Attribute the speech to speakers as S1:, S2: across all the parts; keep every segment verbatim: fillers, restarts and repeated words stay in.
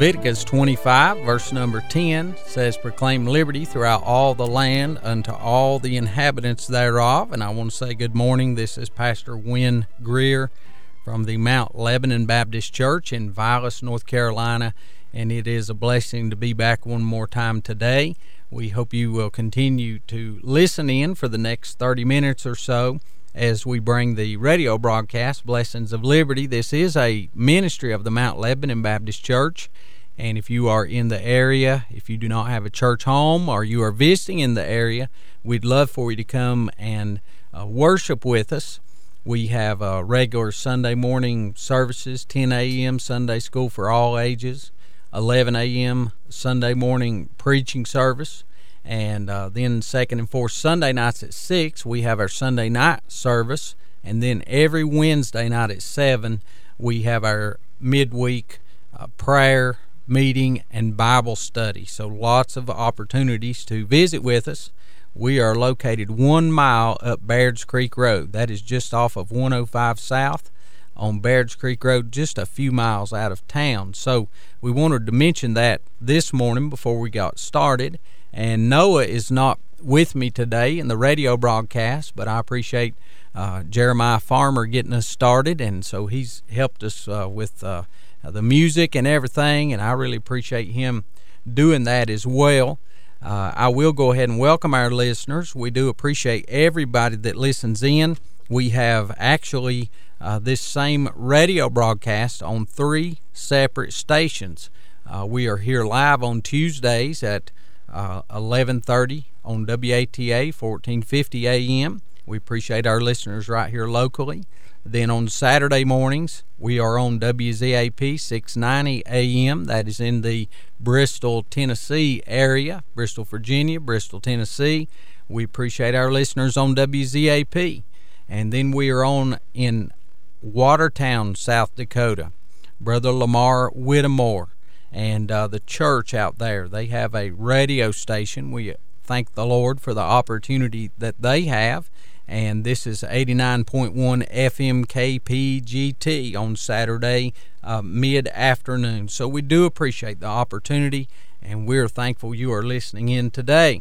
S1: Leviticus twenty-five, verse number ten, says, "Proclaim liberty throughout all the land unto all the inhabitants thereof." And I want to say good morning. This is Pastor Wynn Greer from the Mount Lebanon Baptist Church in Vilas, North Carolina, and it is a blessing to be back one more time today. We hope you will continue to listen in for the next thirty minutes or so as we bring the radio broadcast, Blessings of Liberty. This is a ministry of the Mount Lebanon Baptist Church, and if you are in the area, if you do not have a church home or you are visiting in the area, we'd love for you to come and uh, worship with us. We have uh, regular Sunday morning services, ten a.m. Sunday school for all ages, eleven a.m. Sunday morning preaching service, and uh, then second and fourth Sunday nights at six, we have our Sunday night service, and then every Wednesday night at seven, we have our midweek uh, prayer meeting and Bible study. So lots of opportunities to visit with us. We are located one mile up Baird's Creek Road. That is just off of one oh five South on Baird's Creek Road, just a few miles out of town. So we wanted to mention that this morning before we got started. And Noah is not with me today in the radio broadcast, but I appreciate uh, Jeremiah Farmer getting us started, and so he's helped us uh, with uh, the music and everything, and I really appreciate him doing that as well. Uh, I will go ahead and welcome our listeners. We do appreciate everybody that listens in. We have actually uh, this same radio broadcast on three separate stations. Uh, we are here live on Tuesdays at Uh, eleven thirty on W A T A, fourteen fifty A M. We appreciate our listeners right here locally. Then on Saturday mornings, we are on W Z A P, six ninety A M. That is in the Bristol, Tennessee area, Bristol, Virginia, Bristol, Tennessee. We appreciate our listeners on W Z A P. And then we are on in Watertown, South Dakota, Brother Lamar Whittemore and uh, the church out there. They have a radio station. We thank the Lord for the opportunity that they have, and this is eighty-nine point one F M K P G T on Saturday uh, mid-afternoon. So we do appreciate the opportunity, and we're thankful you are listening in today.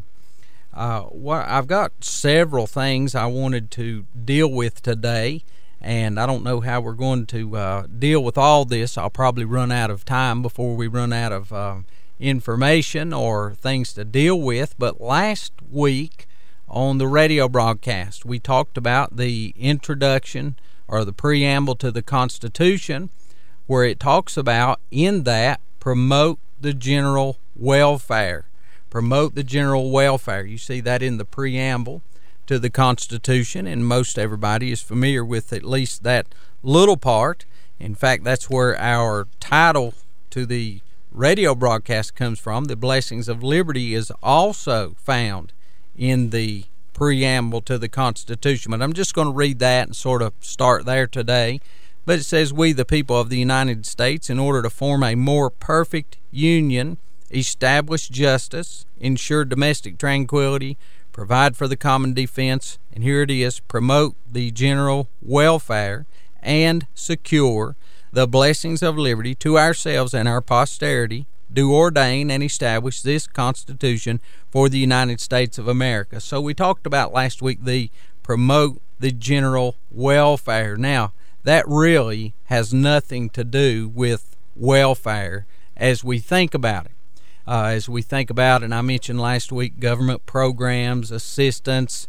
S1: Uh, well, I've got several things I wanted to deal with today, and I don't know how we're going to uh, deal with all this. I'll probably run out of time before we run out of uh, information or things to deal with. But last week on the radio broadcast, we talked about the introduction or the preamble to the Constitution, where it talks about, in that, promote the general welfare. Promote the general welfare. You see that in the preamble to the Constitution, and most everybody is familiar with at least that little part. In fact, that's where our title to the radio broadcast comes from. The Blessings of Liberty is also found in the preamble to the Constitution. But I'm just going to read that and sort of start there today. But it says, "We, the people of the United States, in order to form a more perfect union, establish justice, ensure domestic tranquility, provide for the common defense," and here it is, "promote the general welfare, and secure the blessings of liberty to ourselves and our posterity, do ordain and establish this Constitution for the United States of America." So we talked about last week the promote the general welfare. Now, that really has nothing to do with welfare as we think about it. Uh, as we think about, and I mentioned last week, government programs, assistance,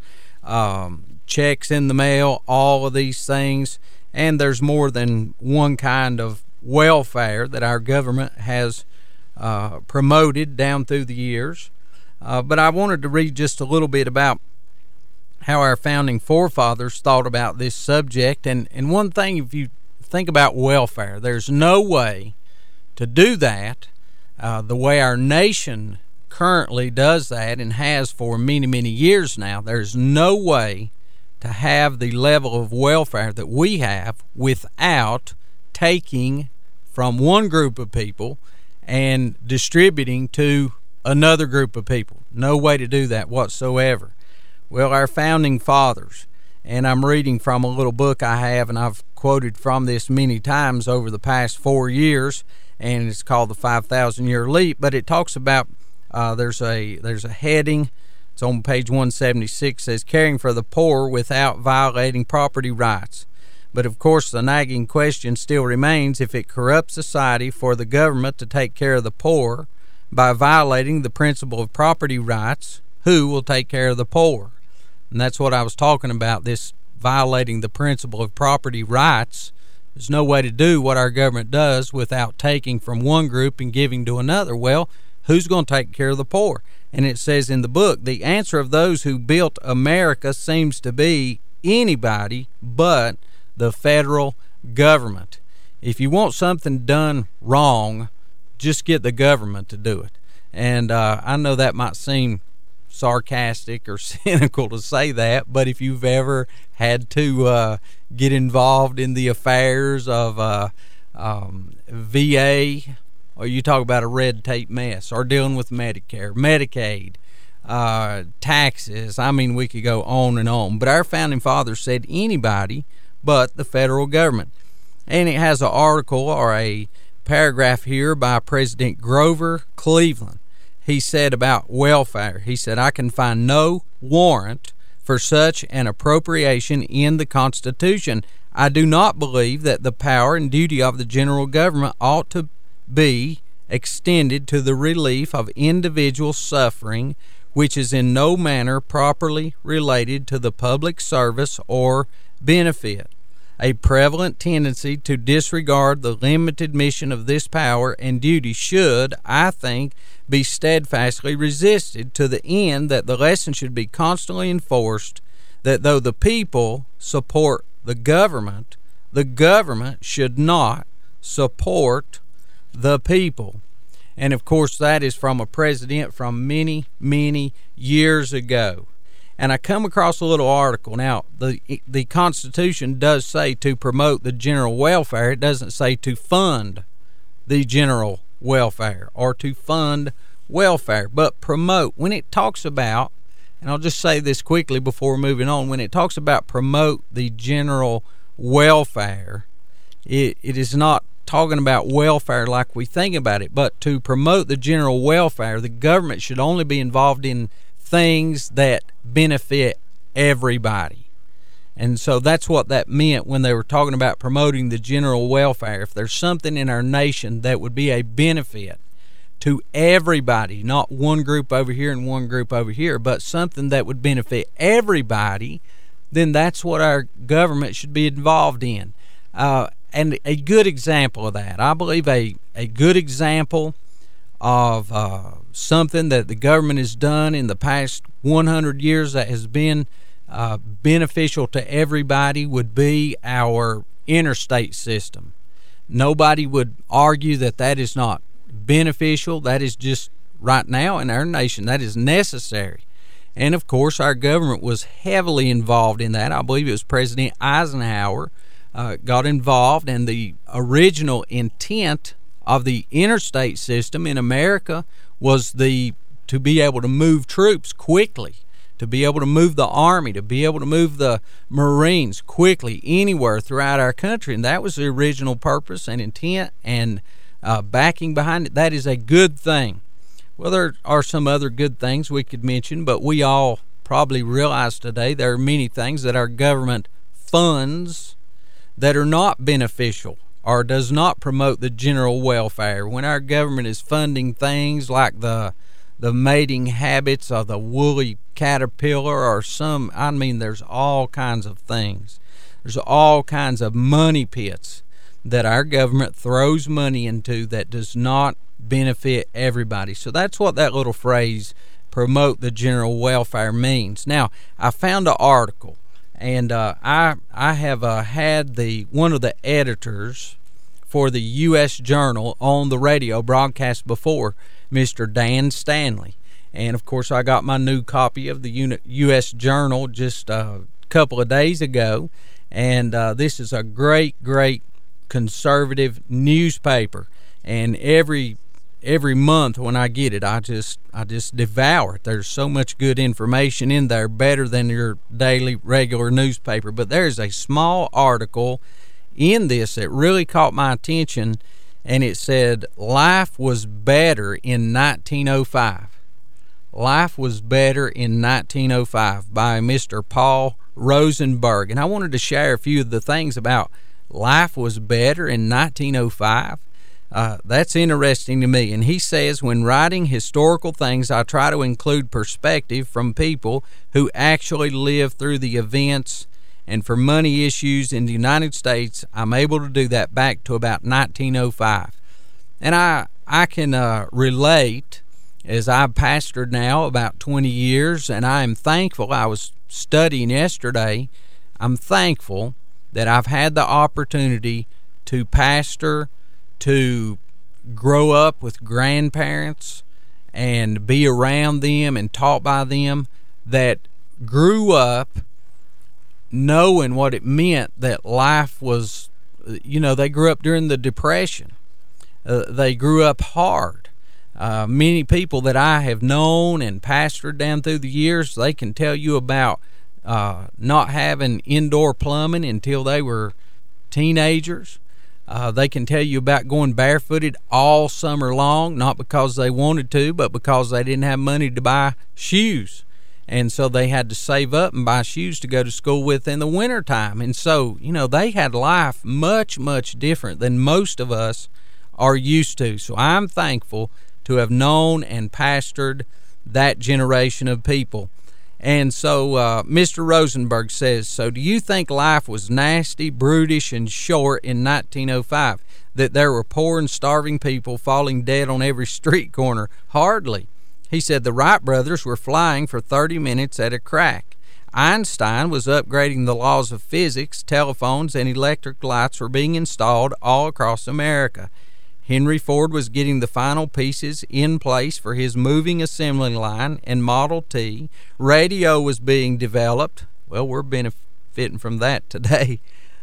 S1: um, checks in the mail, all of these things. And there's more than one kind of welfare that our government has uh, promoted down through the years. Uh, but I wanted to read just a little bit about how our founding forefathers thought about this subject. And, and one thing, if you think about welfare, there's no way to do that Uh, the way our nation currently does that and has for many, many years now. There's no way to have the level of welfare that we have without taking from one group of people and distributing to another group of people. No way to do that whatsoever. Well, our founding fathers, And I'm reading from a little book I have, and I've quoted from this many times over the past four years, and it's called The five thousand Year Leap. But it talks about, uh, there's a there's a heading, it's on page one seventy-six, says, caring for the poor without violating property rights. But of course, the nagging question still remains: if it corrupts society for the government to take care of the poor by violating the principle of property rights, who will take care of the poor? And that's what I was talking about, this violating the principle of property rights. There's no way to do what our government does without taking from one group and giving to another. Well, who's going to take care of the poor? And it says in the book, the answer of those who built America seems to be anybody but the federal government. If you want something done wrong, just get the government to do it. And uh, I know that might seem sarcastic or cynical to say that, but if you've ever had to uh, get involved in the affairs of uh, um, V A, or you talk about a red tape mess, or dealing with Medicare, Medicaid, uh, taxes, I mean, we could go on and on. But our founding fathers said anybody but the federal government. And it has an article or a paragraph here by President Grover Cleveland. He said about welfare, he said, I can find no warrant for such an appropriation in the Constitution. I do not believe that the power and duty of the general government ought to be extended to the relief of individual suffering, which is in no manner properly related to the public service or benefit. A prevalent tendency to disregard the limited mission of this power and duty should, I think, be steadfastly resisted, to the end that the lesson should be constantly enforced that though the people support the government, the government should not support the people. And of course, that is from a president from many, many years ago. And I come across a little article. Now, the the Constitution does say to promote the general welfare. It doesn't say to fund the general welfare or to fund welfare, but promote. When it talks about, and I'll just say this quickly before moving on, when it talks about promote the general welfare, it, it is not talking about welfare like we think about it, but to promote the general welfare, the government should only be involved in things that benefit everybody. And so that's what that meant when they were talking about promoting the general welfare. If there's something in our nation that would be a benefit to everybody, not one group over here and one group over here, but something that would benefit everybody, then that's what our government should be involved in. Uh, and a good example of that, I believe a, a good example of uh, something that the government has done in the past one hundred years that has been uh, beneficial to everybody would be our interstate system. Nobody would argue that that is not beneficial. That is just right now in our nation, that is necessary. And of course, our government was heavily involved in that. I believe it was President Eisenhower uh, got involved, and the original intent of the interstate system in America was the to be able to move troops quickly, to be able to move the Army, to be able to move the Marines quickly anywhere throughout our country. And that was the original purpose and intent, and uh, backing behind it. That is a good thing. Well, there are some other good things we could mention, but we all probably realize today there are many things that our government funds that are not beneficial or does not promote the general welfare. When our government is funding things like the the mating habits of the woolly caterpillar, or some, I mean, there's all kinds of things. There's all kinds of money pits that our government throws money into that does not benefit everybody. So that's what that little phrase, promote the general welfare, means. Now, I found an article, and uh, I I have uh, had the one of the editors for the U S Journal on the radio broadcast before, Mister Dan Stanley. And of course, I got my new copy of the U S Journal just a couple of days ago, and uh, this is a great, great conservative newspaper. And every every month when I get it, I just I just devour it. There's so much good information in there, better than your daily regular newspaper. But there's a small article in this that really caught my attention, and it said life was better in nineteen oh five. Life was better in nineteen oh five by Mister Paul Rosenberg. And I wanted to share a few of the things about life was better in nineteen oh five. Uh, that's interesting to me. And he says, when writing historical things, I try to include perspective from people who actually lived through the events. And for money issues in the United States, I'm able to do that back to about nineteen oh five. And I, I can uh, relate, as I've pastored now about twenty years, and I am thankful. I was studying yesterday. I'm thankful that I've had the opportunity to pastor, to grow up with grandparents and be around them and taught by them, that grew up knowing what it meant that life was, you know, they grew up during the Depression. Uh, they grew up hard. Uh, many people that I have known and pastored down through the years, they can tell you about uh, not having indoor plumbing until they were teenagers. Uh, they can tell you about going barefooted all summer long, not because they wanted to, but because they didn't have money to buy shoes. And so they had to save up and buy shoes to go to school with in the wintertime. And so, you know, they had life much, much different than most of us are used to. So I'm thankful to have known and pastored that generation of people. And so uh, Mister Rosenberg says, so do you think life was nasty, brutish, and short in nineteen oh five? That there were poor and starving people falling dead on every street corner? Hardly. He said the Wright brothers were flying for thirty minutes at a crack. Einstein was upgrading the laws of physics. Telephones and electric lights were being installed all across America. Henry Ford was getting the final pieces in place for his moving assembly line and Model T. Radio was being developed. Well, we're benefiting from that today.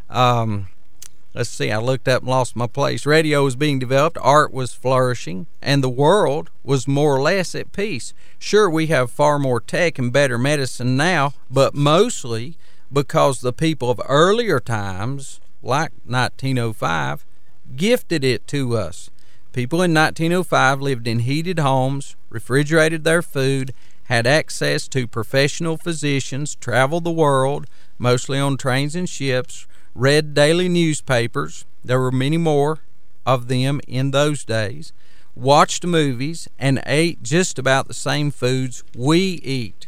S1: Um, let's see, I looked up and lost my place. Radio was being developed, art was flourishing, and the world was more or less at peace. Sure, we have far more tech and better medicine now, but mostly because the people of earlier times, like nineteen oh five, gifted it to us. People in nineteen oh five lived in heated homes, refrigerated their food, had access to professional physicians, traveled the world, mostly on trains and ships, read daily newspapers. There were many more of them in those days, watched movies, and ate just about the same foods we eat.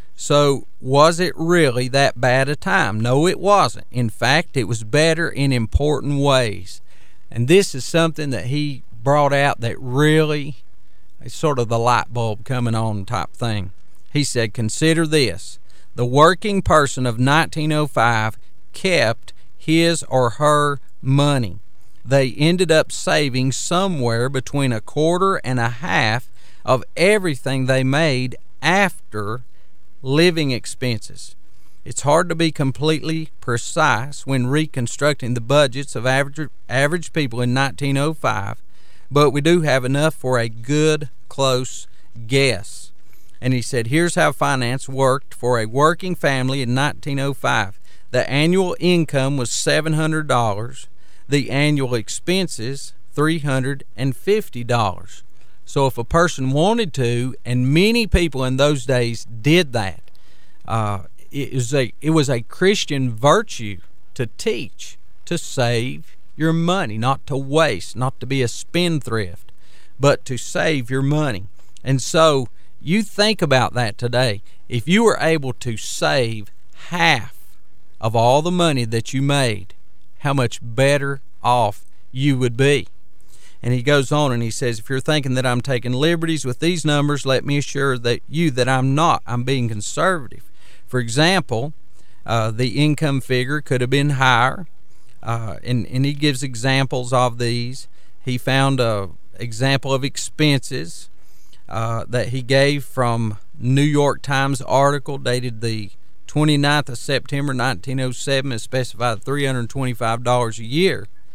S1: So was it really that bad a time? No, it wasn't. In fact, it was better in important ways. And this is something that he brought out that really is sort of the light bulb coming on type thing. He said, consider this. The working person of nineteen oh five kept his or her money. They ended up saving somewhere between a quarter and a half of everything they made after living expenses. It's hard to be completely precise when reconstructing the budgets of average average people in nineteen oh five, but we do have enough for a good, close guess. And he said, here's how finance worked for a working family in nineteen oh five. The annual income was seven hundred dollars. The annual expenses, three hundred fifty dollars. So if a person wanted to, and many people in those days did that, uh, It was, a, it was a Christian virtue to teach, to save your money, not to waste, not to be a spendthrift, but to save your money. And so you think about that today. If you were able to save half of all the money that you made, how much better off you would be. And he goes on and he says, if you're thinking that I'm taking liberties with these numbers, let me assure that you that I'm not. I'm being conservative. For example, uh, the income figure could have been higher, uh, and, and he gives examples of these. He found an example of expenses uh, that he gave from New York Times article dated the twenty-ninth of September nineteen oh seven. It specified three hundred twenty-five dollars a year.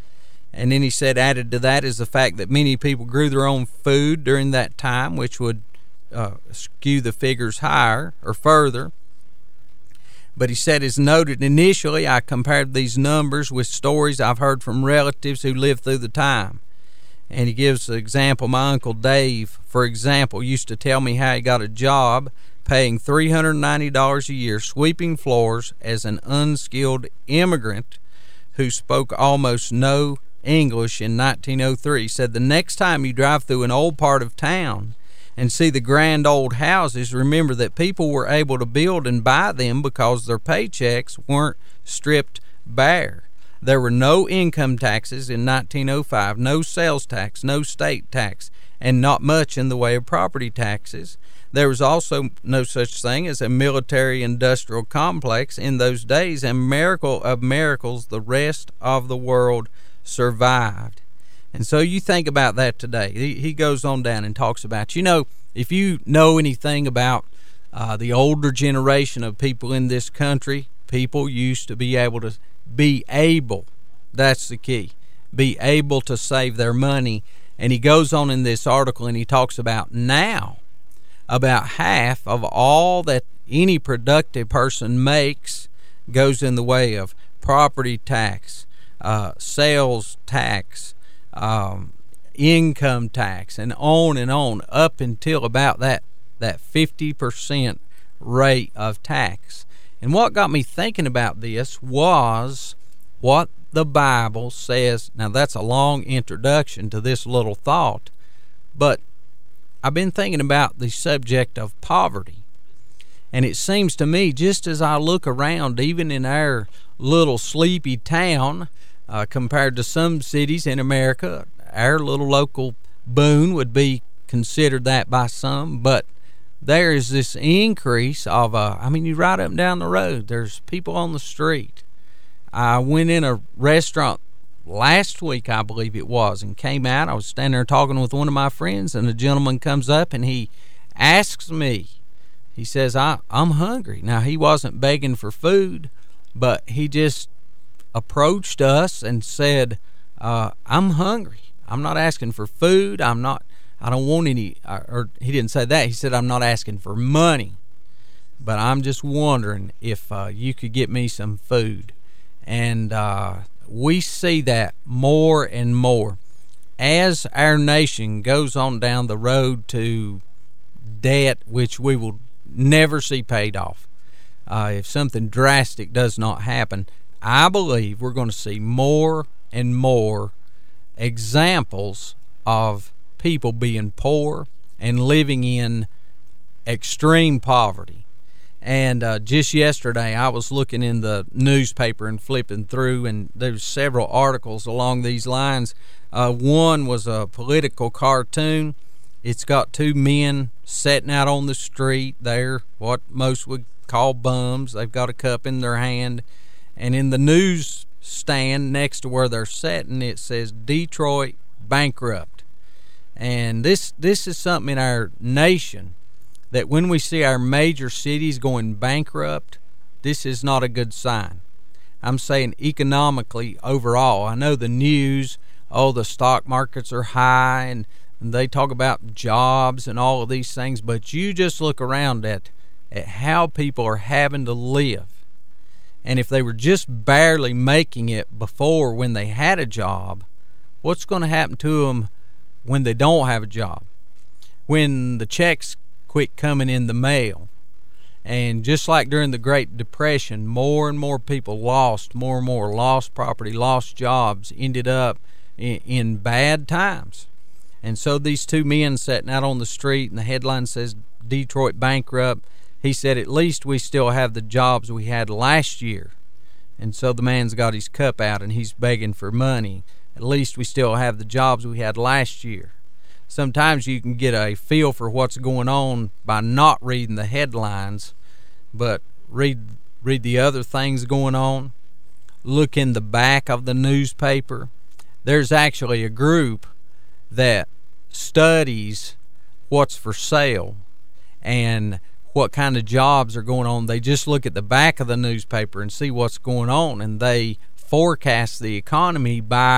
S1: And then he said added to that is the fact that many people grew their own food during that time, which would uh, skew the figures higher or further. But he said, as noted initially, I compared these numbers with stories I've heard from relatives who lived through the time. And he gives an example. My Uncle Dave, for example, used to tell me how he got a job paying three hundred ninety dollars a year sweeping floors as an unskilled immigrant who spoke almost no English in nineteen oh three. He said, the next time you drive through an old part of town and see the grand old houses, remember that people were able to build and buy them because their paychecks weren't stripped bare. There were no income taxes in nineteen oh five, no sales tax, no state tax, and not much in the way of property taxes. There was also no such thing as a military-industrial complex in those days, and miracle of miracles, the rest of the world survived. And so you think about that today. He, he goes on down and talks about, you know, if you know anything about uh, the older generation of people in this country, people used to be able to be able, that's the key, be able to save their money. And he goes on in this article and he talks about now, about half of all that any productive person makes goes in the way of property tax, uh, sales tax, um, income tax, and on and on, up until about that, that fifty percent rate of tax. And what got me thinking about this was what the Bible says. Now, that's a long introduction to this little thought, but I've been thinking about the subject of poverty. And it seems to me, just as I look around, even in our little sleepy town, uh, compared to some cities in America, our little local Boone would be considered that by some, but there is this increase of, uh, I mean, you ride up and down the road, there's people on the street. I went in a restaurant last week, I believe it was, and came out. I was standing there talking with one of my friends, and a gentleman comes up and he asks me, he says, I, I'm hungry. Now, he wasn't begging for food, but he just approached us and said, uh, I'm hungry. I'm not asking for food. I'm not, I don't want any, or he didn't say that. He said, I'm not asking for money, but I'm just wondering if uh, you could get me some food. And uh, we see that more and more as our nation goes on down the road to debt, which we will never see paid off. Uh, if something drastic does not happen, I believe we're going to see more and more examples of people being poor and living in extreme poverty. And uh, just yesterday, I was looking in the newspaper and flipping through, and there's several articles along these lines. Uh, one was a political cartoon. It's got two men sitting out on the street. They're what most would call bums. They've got a cup in their hand. And in the news stand next to where they're sitting, it says Detroit bankrupt. And this this is something in our nation that when we see our major cities going bankrupt, this is not a good sign. I'm saying economically overall. I know the news, oh, the stock markets are high, and, and they talk about jobs and all of these things, but you just look around at, at how people are having to live. And if they were just barely making it before when they had a job, what's going to happen to them when they don't have a job? When the checks quit coming in the mail. And just like during the Great Depression, more and more people lost, more and more lost property, lost jobs, ended up in, in bad times. And so these two men sitting out on the street, and the headline says Detroit bankrupt. He said, at least we still have the jobs we had last year. And so the man's got his cup out and he's begging for money. At least we still have the jobs we had last year. Sometimes you can get a feel for what's going on by not reading the headlines, but read read the other things going on. Look in the back of the newspaper. There's actually a group that studies what's for sale and what kind of jobs are going on. They just look at the back of the newspaper and see what's going on, and they forecast the economy by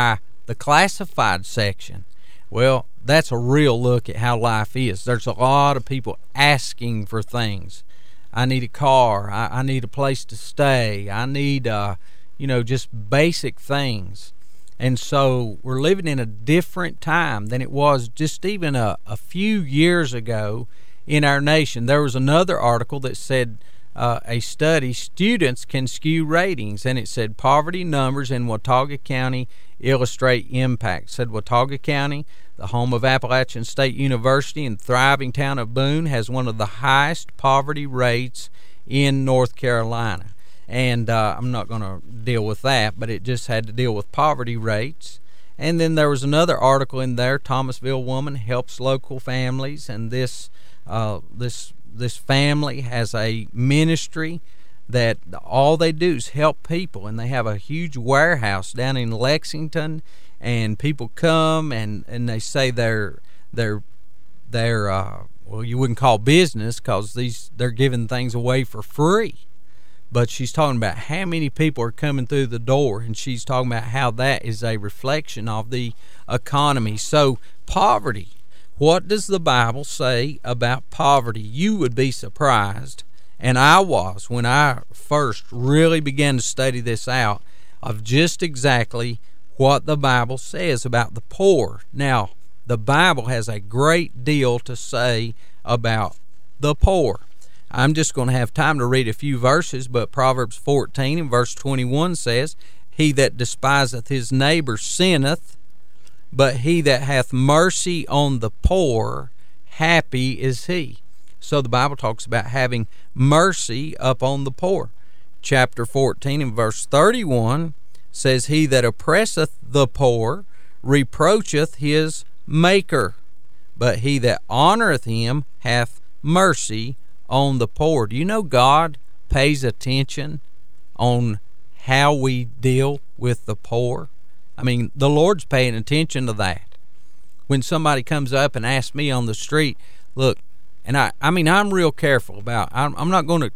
S1: the classified section. Well, that's a real look at how life is. There's a lot of people asking for things. I need a car. I, I need a place to stay. I need, uh, you know, just basic things. And so we're living in a different time than it was just even a, a few years ago in our nation. There was another article that said uh, a study, students can skew ratings, and it said poverty numbers in Watauga County illustrate impact. It said Watauga County, the home of Appalachian State University and thriving town of Boone, has one of the highest poverty rates in North Carolina. And uh, I'm not going to deal with that, but it just had to deal with poverty rates. And then there was another article in there, Thomasville woman helps local families, and this uh, this this family has a ministry that all they do is help people, and they have a huge warehouse down in Lexington, and people come and, and they say they're they're they're uh, well, you wouldn't call business because these they're giving things away for free. But she's talking about how many people are coming through the door, and she's talking about how that is a reflection of the economy. So poverty, what does the Bible say about poverty? You would be surprised, and I was when I first really began to study this out, of just exactly what the Bible says about the poor. Now, the Bible has a great deal to say about the poor. I'm just going to have time to read a few verses, but Proverbs fourteen and verse twenty-one says, he that despiseth his neighbor sinneth, but he that hath mercy on the poor, happy is he. So the Bible talks about having mercy upon the poor. Chapter fourteen and verse thirty-one says, he that oppresseth the poor reproacheth his maker, but he that honoreth him hath mercy on the poor. Do you know God pays attention on how we deal with the poor? I mean, the Lord's paying attention to that. When somebody comes up and asks me on the street, look, and I, I mean, I'm real careful about, I'm, I'm not going to,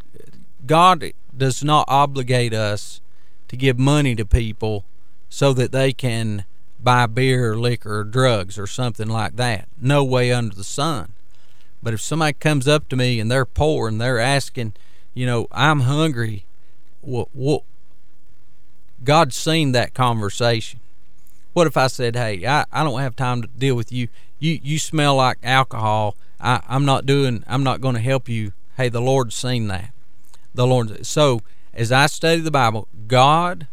S1: God does not obligate us to give money to people so that they can buy beer or liquor or drugs or something like that. No way under the sun. But if somebody comes up to me and they're poor and they're asking, you know, I'm hungry, well, well, God's seen that conversation. What if I said, hey, I, I don't have time to deal with you. You you smell like alcohol. I, I'm not doing, I'm not going to help you. Hey, the Lord's seen that. The Lord. So as I study the Bible, God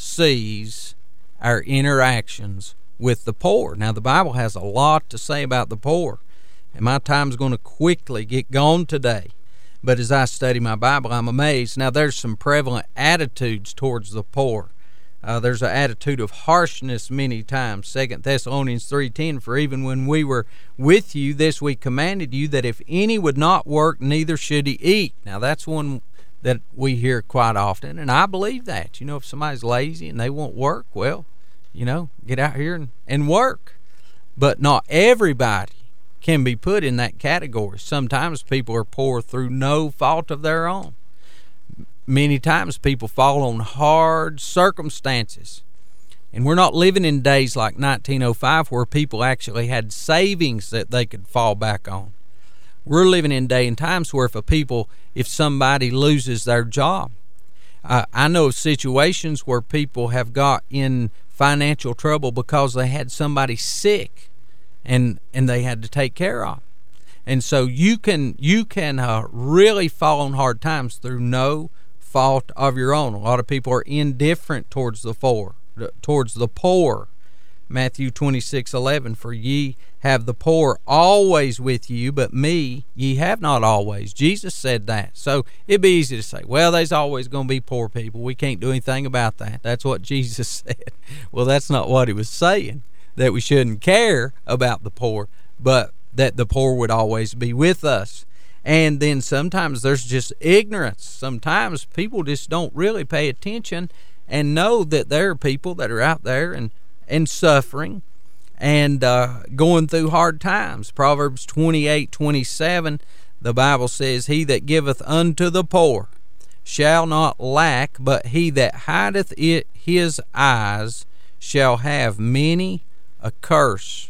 S1: sees our interactions with the poor. Now, the Bible has a lot to say about the poor, and my time's going to quickly get gone today. But as I study my Bible, I'm amazed. Now, there's some prevalent attitudes towards the poor. Uh, there's an attitude of harshness many times. Second Thessalonians three ten, for even when we were with you, this we commanded you, that if any would not work, neither should he eat. Now, that's one that we hear quite often, and I believe that. You know, if somebody's lazy and they won't work, well, you know, get out here and, and work. But not everybody can be put in that category. Sometimes people are poor through no fault of their own. Many times people fall on hard circumstances. And we're not living in days like nineteen oh five where people actually had savings that they could fall back on. We're living in day and times where if a people, if somebody loses their job, uh, I know of situations where people have got in financial trouble because they had somebody sick and and they had to take care of. And so you can you can uh, really fall on hard times through no fault of your own. A lot of people are indifferent towards the poor, towards the poor. Matthew twenty-six eleven, for ye have the poor always with you, but me ye have not always. Jesus said that. So it'd be easy to say, well, there's always going to be poor people. We can't do anything about that. That's what Jesus said. Well, that's not what he was saying, that we shouldn't care about the poor, but that the poor would always be with us. And then sometimes there's just ignorance. Sometimes people just don't really pay attention and know that there are people that are out there and, and suffering and uh, going through hard times. Proverbs twenty-eight twenty-seven, the Bible says, he that giveth unto the poor shall not lack, but he that hideth it his eyes shall have many a curse.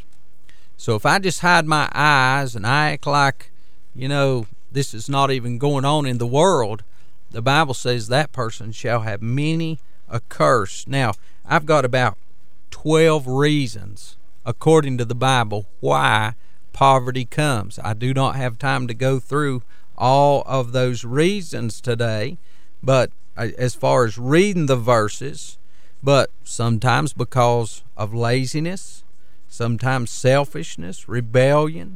S1: So if I just hide my eyes and I act like, you know, this is not even going on in the world, the Bible says that person shall have many a curse. Now, I've got about twelve reasons, according to the Bible, why poverty comes. I do not have time to go through all of those reasons today, but as far as reading the verses, but sometimes because of laziness, sometimes selfishness, rebellion,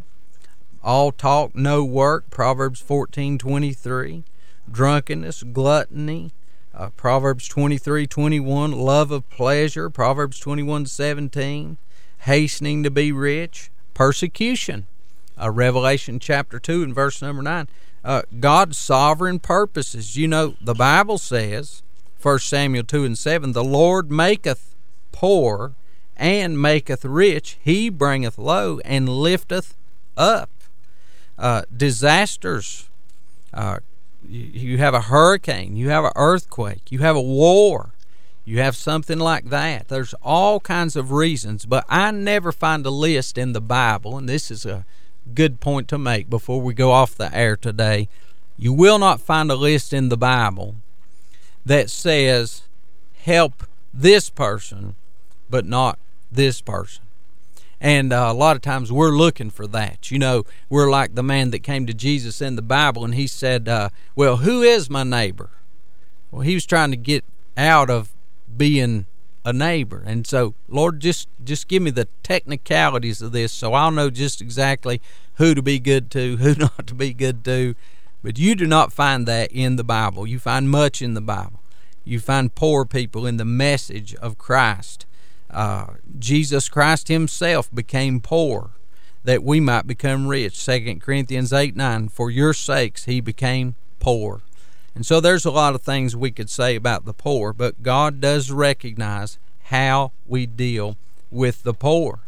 S1: all talk, no work, Proverbs fourteen twenty-three, drunkenness, gluttony, uh, Proverbs twenty-three twenty-one, love of pleasure, Proverbs twenty-one seventeen, hastening to be rich, persecution, uh, Revelation chapter two and verse number nine, uh, God's sovereign purposes. You know, the Bible says, First Samuel two and seven, the Lord maketh poor and maketh rich, he bringeth low and lifteth up. Uh, disasters, uh, you, you have a hurricane, you have an earthquake, you have a war, you have something like that. There's all kinds of reasons, but I never find a list in the Bible, and this is a good point to make before we go off the air today. You will not find a list in the Bible that says help this person but not this person. And uh, a lot of times we're looking for that. You know, we're like the man that came to Jesus in the Bible, and he said, uh, well, who is my neighbor? Well, he was trying to get out of being a neighbor. And so, Lord, just, just give me the technicalities of this so I'll know just exactly who to be good to, who not to be good to. But you do not find that in the Bible. You find much in the Bible. You find poor people in the message of Christ. Uh, Jesus Christ himself became poor that we might become rich. Second Corinthians eight nine, for your sakes he became poor. And so there's a lot of things we could say about the poor, but God does recognize how we deal with the poor.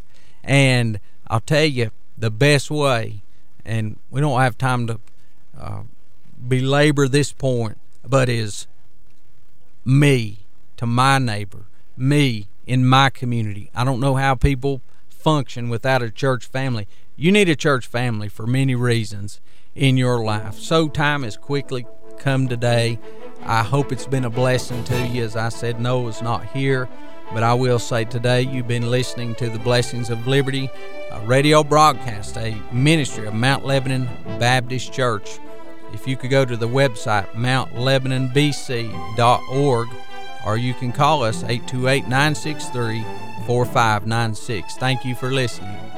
S1: And I'll tell you the best way, and we don't have time to uh, belabor this point, but is me to my neighbor, me in my community. I don't know how people function without a church family. You need a church family for many reasons in your life. So time has quickly come today. I hope it's been a blessing to you. As I said, Noah's not here, but I will say today you've been listening to the Blessings of Liberty a radio broadcast, a ministry of Mount Lebanon Baptist Church. If you could go to the website mount lebanon b c dot org, or you can call us eight two eight, nine six three, four five nine six. Thank you for listening.